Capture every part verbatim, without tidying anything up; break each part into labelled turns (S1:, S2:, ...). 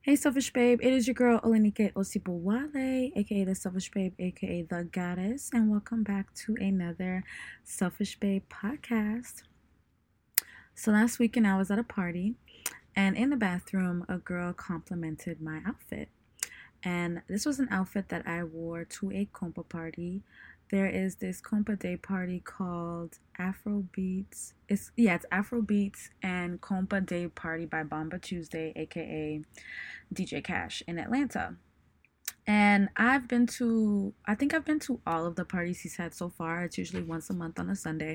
S1: Hey, Selfish Babe, it is your girl Olenike Osipowale, aka the Selfish Babe, aka the Goddess, and welcome back to another Selfish Babe podcast. So, last weekend I was at a party, and in the bathroom, a girl complimented my outfit. And this was an outfit that I wore to a compa party. There is this compa day party called Afro Beats. It's yeah, it's Afro Beats and Compa Day Party by Bomba Tuesday, aka D J Cash in Atlanta. And I've been to, I think I've been to all of the parties he's had so far. It's usually once a month on a Sunday.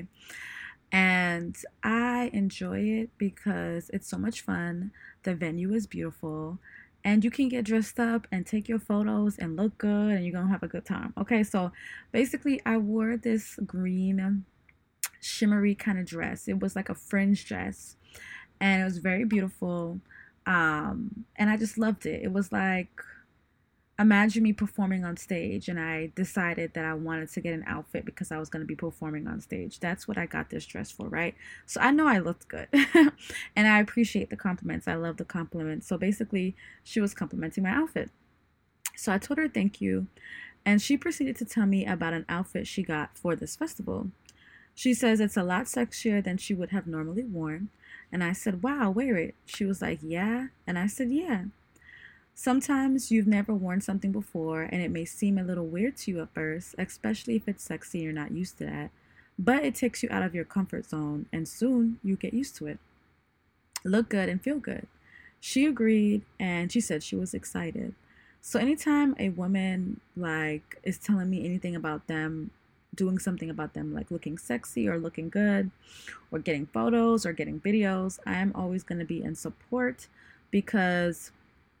S1: And I enjoy it because it's so much fun. The venue is beautiful. And you can get dressed up and take your photos and look good, and you're going to have a good time. Okay, so basically, I wore this green, shimmery kind of dress. It was like a fringe dress, and it was very beautiful. Um, and I just loved it. It was like, imagine me performing on stage, and I decided that I wanted to get an outfit because I was going to be performing on stage. That's what I got this dress for, right? So I know I looked good. And I appreciate the compliments. I love the compliments. So basically, she was complimenting my outfit. So I told her thank you, and she proceeded to tell me about an outfit she got for this festival. She says it's a lot sexier than she would have normally worn. And I said, wow, wear it. She was like, yeah. And I said, yeah. Sometimes you've never worn something before and it may seem a little weird to you at first, especially if it's sexy and you're not used to that. But it takes you out of your comfort zone and soon you get used to it. Look good and feel good. She agreed and she said she was excited. So anytime a woman like is telling me anything about them doing something about them like looking sexy or looking good or getting photos or getting videos, I am always going to be in support because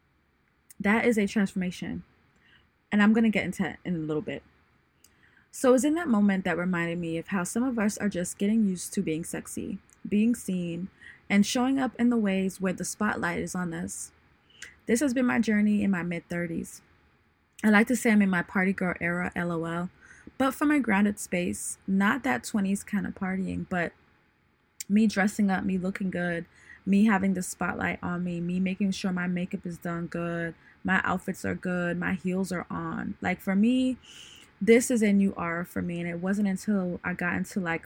S1: that is a transformation. And I'm going to get into it in a little bit. So it was in that moment that reminded me of how some of us are just getting used to being sexy, being seen, and showing up in the ways where the spotlight is on us. This has been my journey in my mid thirties. I like to say I'm in my party girl era, lol, but from a grounded space, not that twenties kind of partying, but me dressing up, me looking good, me having the spotlight on me, me making sure my makeup is done good, my outfits are good, my heels are on. Like for me, this is a new aura for me. And it wasn't until I got into like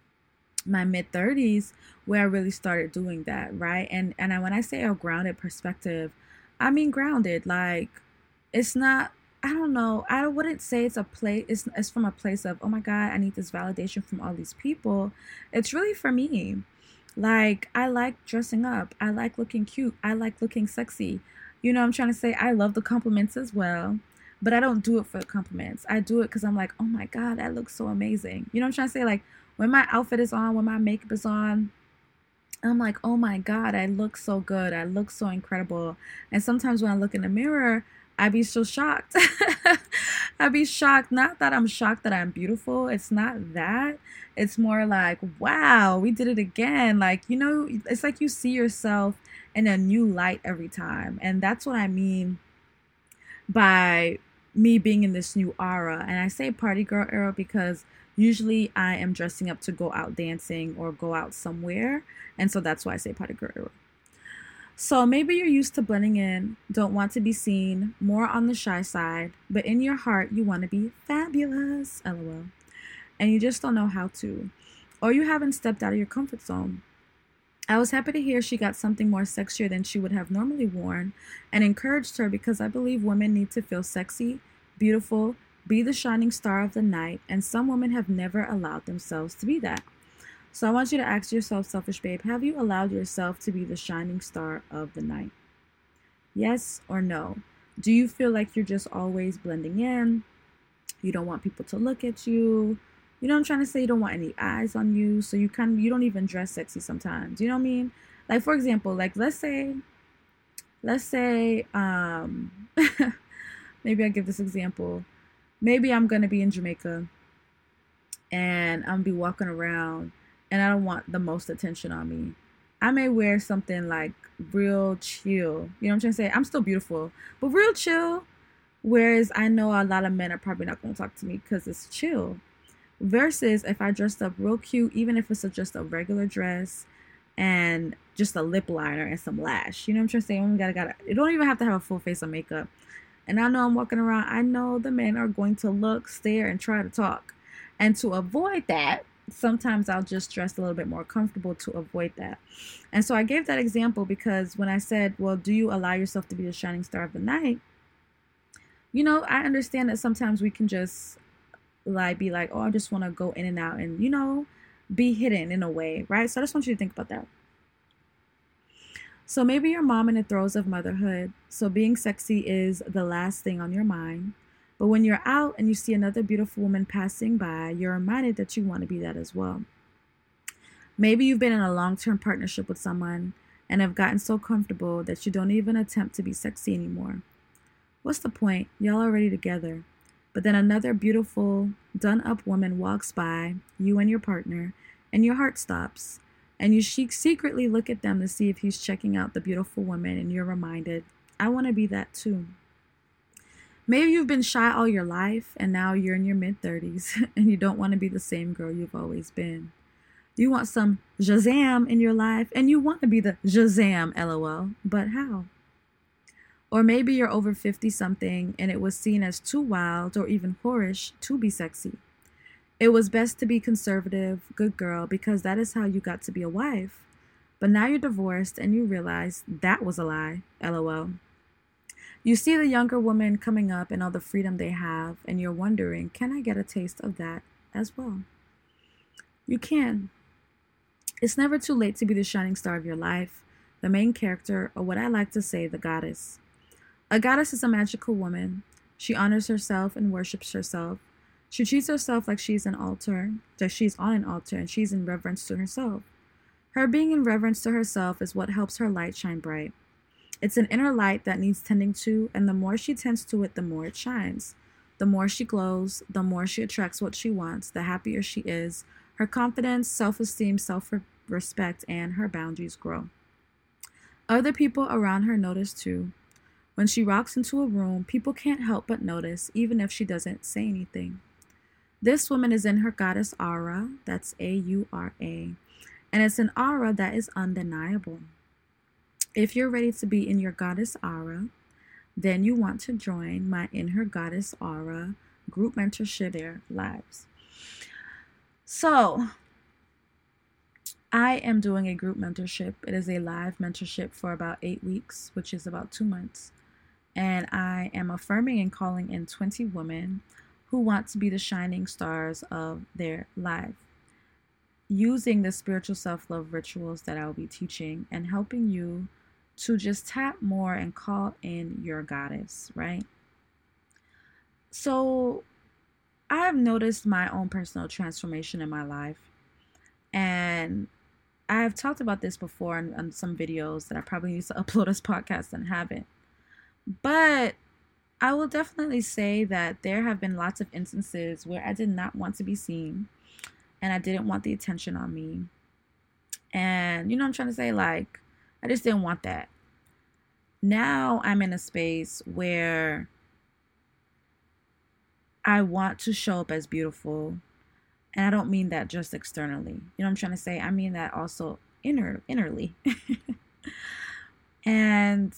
S1: my mid thirties where I really started doing that, right? And and I, when I say a grounded perspective, I mean grounded. Like it's not, I don't know, I wouldn't say it's a place, it's, it's from a place of, oh my God, I need this validation from all these people. It's really for me. Like, I like dressing up. I like looking cute. I like looking sexy. You know what I'm trying to say? I love the compliments as well. But I don't do it for the compliments. I do it because I'm like, oh my God, that looks so amazing. You know what I'm trying to say? Like, when my outfit is on, when my makeup is on, I'm like, oh my God, I look so good. I look so incredible. And sometimes when I look in the mirror, I be so shocked. I be shocked. Not that I'm shocked that I'm beautiful. It's not that. It's more like, wow, we did it again. Like, you know, it's like you see yourself in a new light every time. And that's what I mean by me being in this new aura. And I say party girl era because usually I am dressing up to go out dancing or go out somewhere. And so that's why I say party girl era. So maybe you're used to blending in, don't want to be seen, more on the shy side, but in your heart you want to be fabulous, lol. And you just don't know how to. Or you haven't stepped out of your comfort zone. I was happy to hear she got something more sexier than she would have normally worn and encouraged her because I believe women need to feel sexy, beautiful, be the shining star of the night, and some women have never allowed themselves to be that. So I want you to ask yourself, selfish babe, have you allowed yourself to be the shining star of the night? Yes or no? Do you feel like you're just always blending in? You don't want people to look at you. You know what I'm trying to say? You don't want any eyes on you. So you kind of, you don't even dress sexy sometimes. You know what I mean? Like, for example, like let's say, let's say, um, maybe I'll give this example. Maybe I'm going to be in Jamaica and I'm going to be walking around and I don't want the most attention on me. I may wear something like real chill. You know what I'm trying to say? I'm still beautiful, but real chill. Whereas I know a lot of men are probably not going to talk to me because it's chill. Versus if I dressed up real cute, even if it's a, just a regular dress, and just a lip liner and some lash. You know what I'm trying to say? Women gotta gotta. You don't even have to have a full face of makeup. And I know I'm walking around. I know the men are going to look, stare, and try to talk. And to avoid that, sometimes I'll just dress a little bit more comfortable to avoid that. And so I gave that example because when I said, well, do you allow yourself to be the shining star of the night? You know, I understand that sometimes we can just like be like, oh, I just want to go in and out and, you know, be hidden in a way, right? So I just want you to think about that. So maybe your mom in the throes of motherhood. So being sexy is the last thing on your mind. But when you're out and you see another beautiful woman passing by, you're reminded that you want to be that as well. Maybe you've been in a long-term partnership with someone and have gotten so comfortable that you don't even attempt to be sexy anymore. What's the point? Y'all are already together. But then another beautiful, done-up woman walks by, you and your partner, and your heart stops. And you secretly look at them to see if he's checking out the beautiful woman, and you're reminded, I want to be that too. Maybe you've been shy all your life, and now you're in your mid-thirties, and you don't want to be the same girl you've always been. You want some Shazam in your life, and you want to be the Shazam, lol, but how? Or maybe you're over fifty-something, and it was seen as too wild or even whorish to be sexy. It was best to be conservative, good girl, because that is how you got to be a wife. But now you're divorced and you realize that was a lie, lol. You see the younger woman coming up and all the freedom they have, and you're wondering, can I get a taste of that as well? You can. It's never too late to be the shining star of your life, the main character, or what I like to say, the goddess. A goddess is a magical woman. She honors herself and worships herself. She treats herself like she's an altar, that she's on an altar, and she's in reverence to herself. Her being in reverence to herself is what helps her light shine bright. It's an inner light that needs tending to, and the more she tends to it, the more it shines. The more she glows, the more she attracts what she wants, the happier she is. Her confidence, self-esteem, self-respect, and her boundaries grow. Other people around her notice too. When she walks into a room, people can't help but notice, even if she doesn't say anything. This woman is in her goddess aura, that's A U R A, and it's an aura that is undeniable. If you're ready to be in your goddess aura, then you want to join my In Her Goddess Aura group mentorship there lives. So, I am doing a group mentorship. It is a live mentorship for about eight weeks, which is about two months. And I am affirming and calling in twenty women who want to be the shining stars of their life, using the spiritual self-love rituals that I will be teaching and helping you to just tap more and call in your goddess, right? So I have noticed my own personal transformation in my life, and I have talked about this before on, on some videos that I probably need to upload as podcasts and haven't. But I will definitely say that there have been lots of instances where I did not want to be seen and I didn't want the attention on me. And you know what I'm trying to say? Like, I just didn't want that. Now I'm in a space where I want to show up as beautiful. And I don't mean that just externally. You know what I'm trying to say? I mean that also inner, innerly. And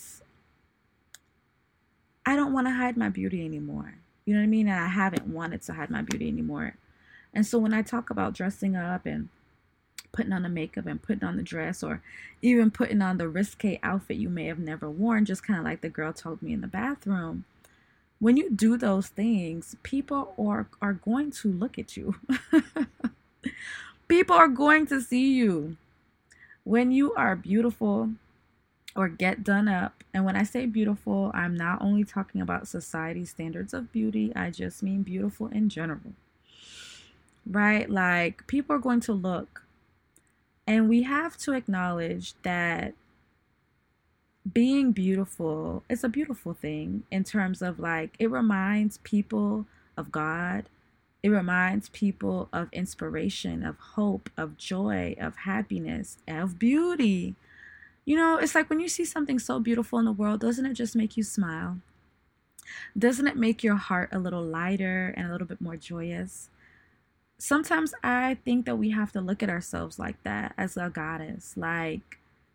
S1: I don't want to hide my beauty anymore. You know what I mean? And I haven't wanted to hide my beauty anymore. And so when I talk about dressing up and putting on the makeup and putting on the dress, or even putting on the risque outfit you may have never worn, just kind of like the girl told me in the bathroom, when you do those things, people are, are going to look at you. People are going to see you. When you are beautiful or get done up, and when I say beautiful, I'm not only talking about society standards of beauty, I just mean beautiful in general. Right? Like, people are going to look. And we have to acknowledge that being beautiful is a beautiful thing in terms of, like, it reminds people of God. It reminds people of inspiration, of hope, of joy, of happiness, of beauty. You know, it's like when you see something so beautiful in the world, doesn't it just make you smile? Doesn't it make your heart a little lighter and a little bit more joyous? Sometimes I think that we have to look at ourselves like that as a goddess. Like,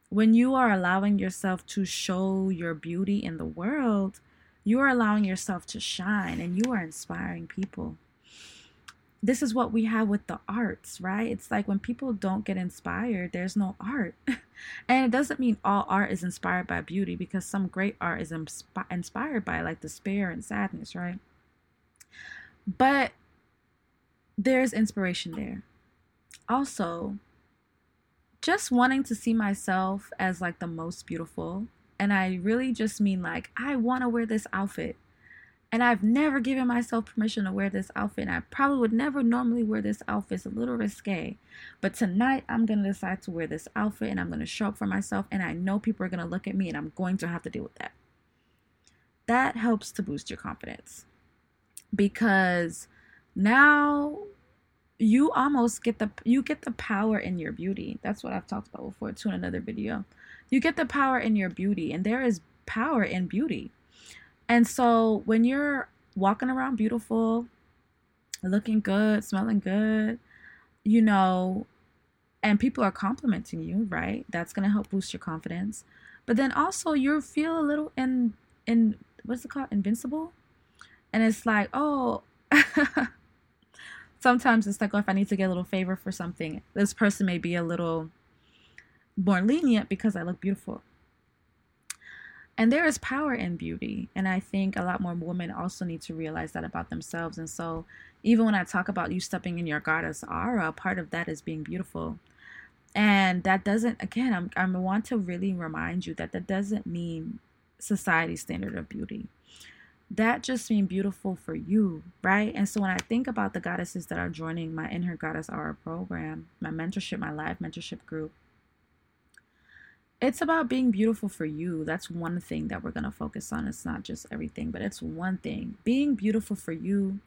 S1: When you are allowing yourself to show your beauty in the world, you are allowing yourself to shine and you are inspiring people. This is what we have with the arts, right? It's like when people don't get inspired, there's no art. And it doesn't mean all art is inspired by beauty, because some great art is inspi- inspired by like despair and sadness, right? But there's inspiration there. Also, just wanting to see myself as like the most beautiful. And I really just mean like, I want to wear this outfit. And I've never given myself permission to wear this outfit. And I probably would never normally wear this outfit. It's a little risque. But tonight I'm going to decide to wear this outfit and I'm going to show up for myself. And I know people are going to look at me and I'm going to have to deal with that. That helps to boost your confidence. Because now you almost get the you get the power in your beauty. That's what I've talked about before too in another video. You get the power in your beauty, and there is power in beauty. And so when you're walking around beautiful, looking good, smelling good, you know, and people are complimenting you, right? That's going to help boost your confidence. But then also you feel a little in in what's it called? Invincible. And it's like, oh, sometimes it's like, oh, if I need to get a little favor for something, this person may be a little more lenient because I look beautiful. And there is power in beauty. And I think a lot more women also need to realize that about themselves. And so even when I talk about you stepping in your goddess aura, part of that is being beautiful. And that doesn't, again, I'm, I want to really remind you that that doesn't mean society's standard of beauty. That just means beautiful for you, right? And so when I think about the goddesses that are joining my In Her Goddess Aura program, my mentorship, my live mentorship group, it's about being beautiful for you. That's one thing that we're going to focus on. It's not just everything, but it's one thing. Being beautiful for you,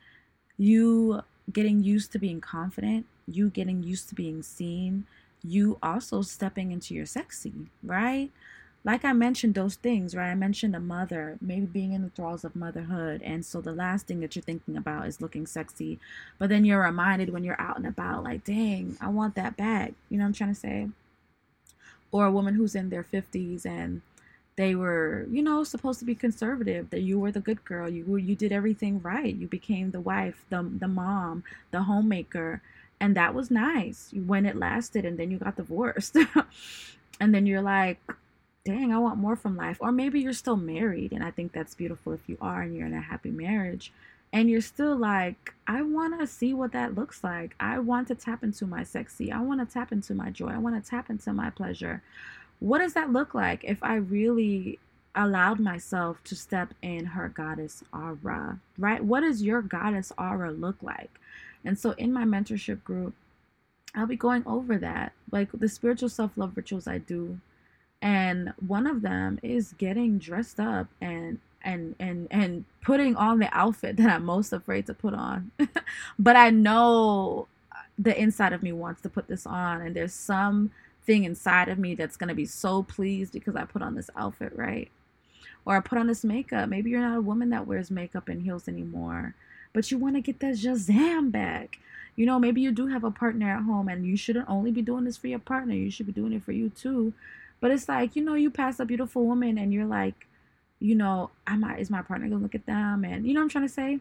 S1: you getting used to being confident, you getting used to being seen, you also stepping into your sexy, right? Like I mentioned those things, right? I mentioned a mother, maybe being in the thralls of motherhood. And so the last thing that you're thinking about is looking sexy. But then you're reminded when you're out and about, like, dang, I want that bag. You know what I'm trying to say? Or a woman who's in their fifties and they were, you know, supposed to be conservative, that you were the good girl. You were, you did everything right. You became the wife, the, the mom, the homemaker. And that was nice when it lasted. And then you got divorced. And then you're like, dang, I want more from life. Or maybe you're still married. And I think that's beautiful if you are and you're in a happy marriage. And you're still like, I want to see what that looks like. I want to tap into my sexy. I want to tap into my joy. I want to tap into my pleasure. What does that look like if I really allowed myself to step in her goddess aura, right? What does your goddess aura look like? And so in my mentorship group, I'll be going over that, like the spiritual self-love rituals I do. And one of them is getting dressed up and and and and putting on the outfit that I'm most afraid to put on. But I know the inside of me wants to put this on, and there's something inside of me that's going to be so pleased because I put on this outfit, right? Or I put on this makeup. Maybe you're not a woman that wears makeup and heels anymore, but you want to get that Shazam back. You know, maybe you do have a partner at home, and you shouldn't only be doing this for your partner. You should be doing it for you too. But it's like, you know, you pass a beautiful woman and you're like, you know, I might, is my partner gonna look at them? And you know what I'm trying to say?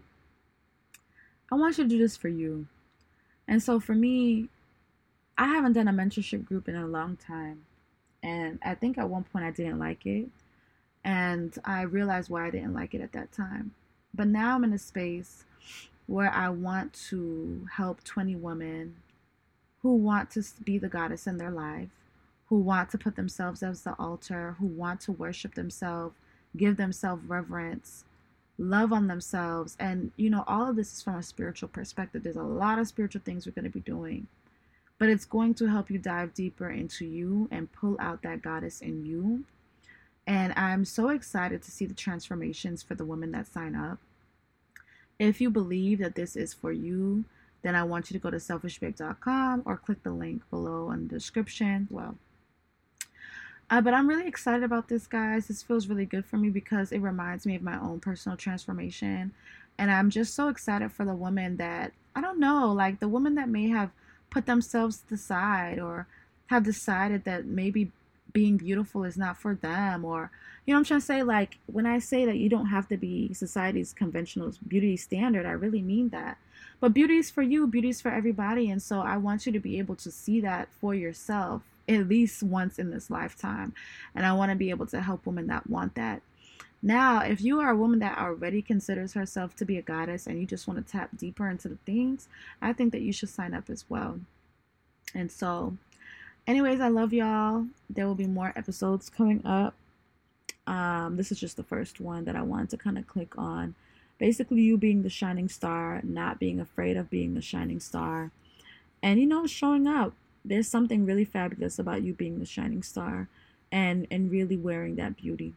S1: I want you to do this for you. And so for me, I haven't done a mentorship group in a long time. And I think at one point I didn't like it. And I realized why I didn't like it at that time. But now I'm in a space where I want to help twenty women who want to be the goddess in their life, who want to put themselves as the altar, who want to worship themselves, give themselves reverence, love on themselves. And, you know, all of this is from a spiritual perspective. There's a lot of spiritual things we're going to be doing, but it's going to help you dive deeper into you and pull out that goddess in you. And I'm so excited to see the transformations for the women that sign up. If you believe that this is for you, then I want you to go to selfish babe dot com or click the link below in the description. Well, Uh, but I'm really excited about this, guys. This feels really good for me because it reminds me of my own personal transformation. And I'm just so excited for the women that, I don't know, like the women that may have put themselves to the side or have decided that maybe being beautiful is not for them, or, you know what I'm trying to say? Like, when I say that you don't have to be society's conventional beauty standard, I really mean that. But beauty is for you, beauty is for everybody. And so I want you to be able to see that for yourself at least once in this lifetime. And I want to be able to help women that want that. Now, if you are a woman that already considers herself to be a goddess and you just want to tap deeper into the things, I think that you should sign up as well. And so, anyways, I love y'all. There will be more episodes coming up. Um, this is just the first one that I wanted to kind of click on. Basically, you being the shining star, not being afraid of being the shining star, and, you know, showing up. There's something really fabulous about you being the shining star and, and really wearing that beauty.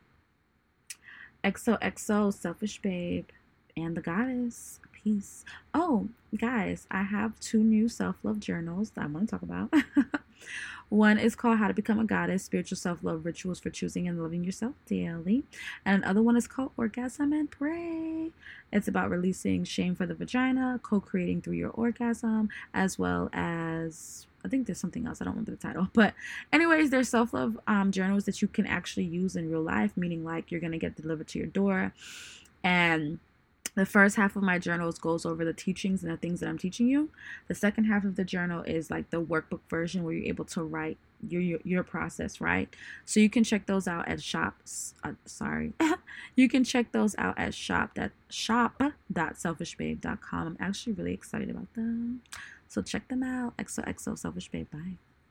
S1: X O X O, Selfish Babe, and the Goddess. Peace. Oh, guys, I have two new self-love journals that I want to talk about. One is called How to Become a Goddess, Spiritual Self-Love Rituals for Choosing and Loving Yourself Daily. And another one is called Orgasm and Pray. It's about releasing shame for the vagina, co-creating through your orgasm, as well as, I think there's something else. I don't remember the title. But anyways, there's self-love um, journals that you can actually use in real life, meaning like you're going to get delivered to your door. And the first half of my journals goes over the teachings and the things that I'm teaching you. The second half of the journal is like the workbook version where you're able to write your your, your process, right? So you can check those out at shops. Uh, sorry. You can check those out at shop that shop dot selfish babe dot com. I'm actually really excited about them. So check them out. X O X O Selfish Babe. Bye.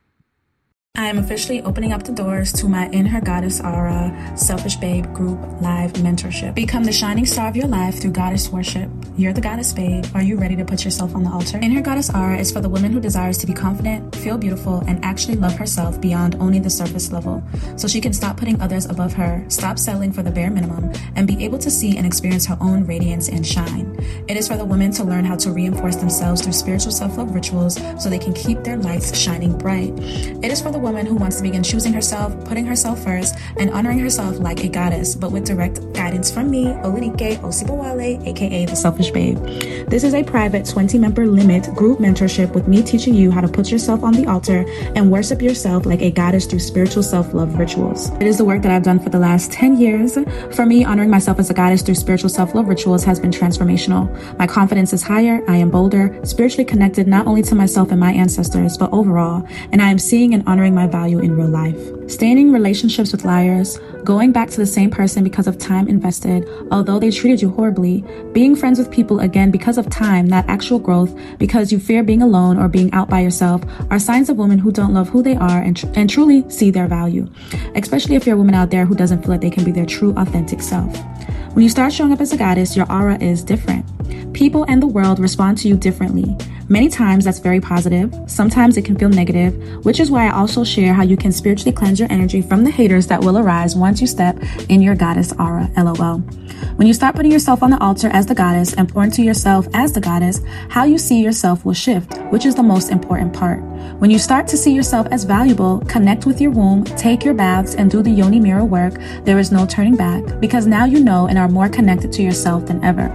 S1: I am officially opening up the doors to my In Her Goddess Aura Selfish Babe Group Live Mentorship. Become the shining star of your life through goddess worship. You're the goddess babe. Are you ready to put yourself on the altar? In Her Goddess Aura is for the woman who desires to be confident, feel beautiful, and actually love herself beyond only the surface level, so she can stop putting others above her, stop settling for the bare minimum, and be able to see and experience her own radiance and shine. It is for the women to learn how to reinforce themselves through spiritual self-love rituals so they can keep their lights shining bright. It is for the woman who wants to begin choosing herself, putting herself first, and honoring herself like a goddess, but with direct guidance from me, Olenike Osibowale, aka the Selfish Babe. This is a private twenty member limit group mentorship with me teaching you how to put yourself on the altar and worship yourself like a goddess through spiritual self-love rituals. It is the work that I've done for the last ten years. For me, honoring myself as a goddess through spiritual self-love rituals has been transformational. My confidence is higher, I am bolder, spiritually connected not only to myself and my ancestors, but overall, and I am seeing and honoring my value in real life. Staying in relationships with liars, going back to the same person because of time invested, although they treated you horribly, being friends with people again because of time, not actual growth, because you fear being alone or being out by yourself, are signs of women who don't love who they are and, tr- and truly see their value, especially if you're a woman out there who doesn't feel like they can be their true, authentic self. When you start showing up as a goddess, your aura is different. People and the world respond to you differently. Many times that's very positive. Sometimes it can feel negative, which is why I also share how you can spiritually cleanse your energy from the haters that will arise once you step in your goddess aura, LOL. When you start putting yourself on the altar as the goddess and pour into yourself as the goddess, how you see yourself will shift, which is the most important part. When you start to see yourself as valuable, connect with your womb, take your baths, and do the yoni mirror work, there is no turning back, because now you know and are more connected to yourself than ever.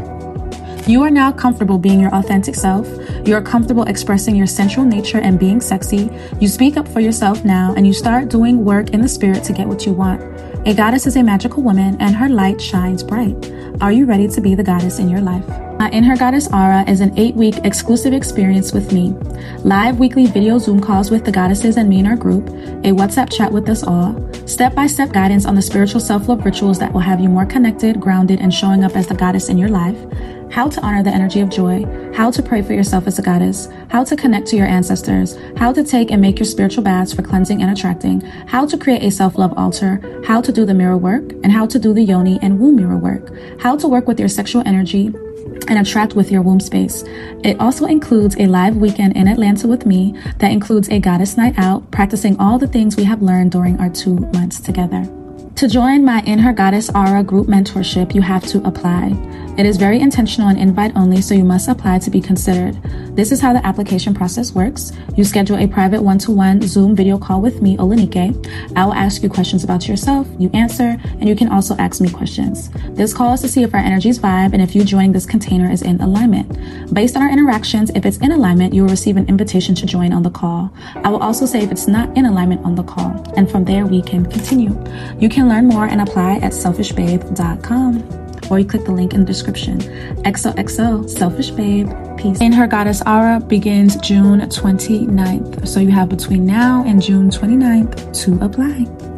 S1: You are now comfortable being your authentic self. You are comfortable expressing your sensual nature and being sexy. You speak up for yourself now, and you start doing work in the spirit to get what you want. A goddess is a magical woman, and her light shines bright. Are you ready to be the goddess in your life? My In Her Goddess Aura is an eight-week exclusive experience with me. Live weekly video Zoom calls with the goddesses and me in our group, a WhatsApp chat with us all, step-by-step guidance on the spiritual self-love rituals that will have you more connected, grounded, and showing up as the goddess in your life, how to honor the energy of joy, how to pray for yourself as a goddess, how to connect to your ancestors, how to take and make your spiritual baths for cleansing and attracting, how to create a self-love altar, how to do the mirror work, and how to do the yoni and womb mirror work, how to work with your sexual energy and attract with your womb space. It also includes a live weekend in Atlanta with me that includes a goddess night out, practicing all the things we have learned during our two months together. To join my In Her Goddess Aura group mentorship, you have to apply. It is very intentional and invite only, so you must apply to be considered. This is how the application process works. You schedule a private one-to-one Zoom video call with me, Olenike. I will ask you questions about yourself, you answer, and you can also ask me questions. This call is to see if our energies vibe and if you joining this container is in alignment. Based on our interactions, if it's in alignment, you will receive an invitation to join on the call. I will also say if it's not in alignment on the call, and from there we can continue. You can learn more and apply at selfish babe dot com. Or you click the link in the description. X O X O, Selfish Babe. Peace. In Her Goddess Aura begins June twenty-ninth. So you have between now and June twenty-ninth to apply.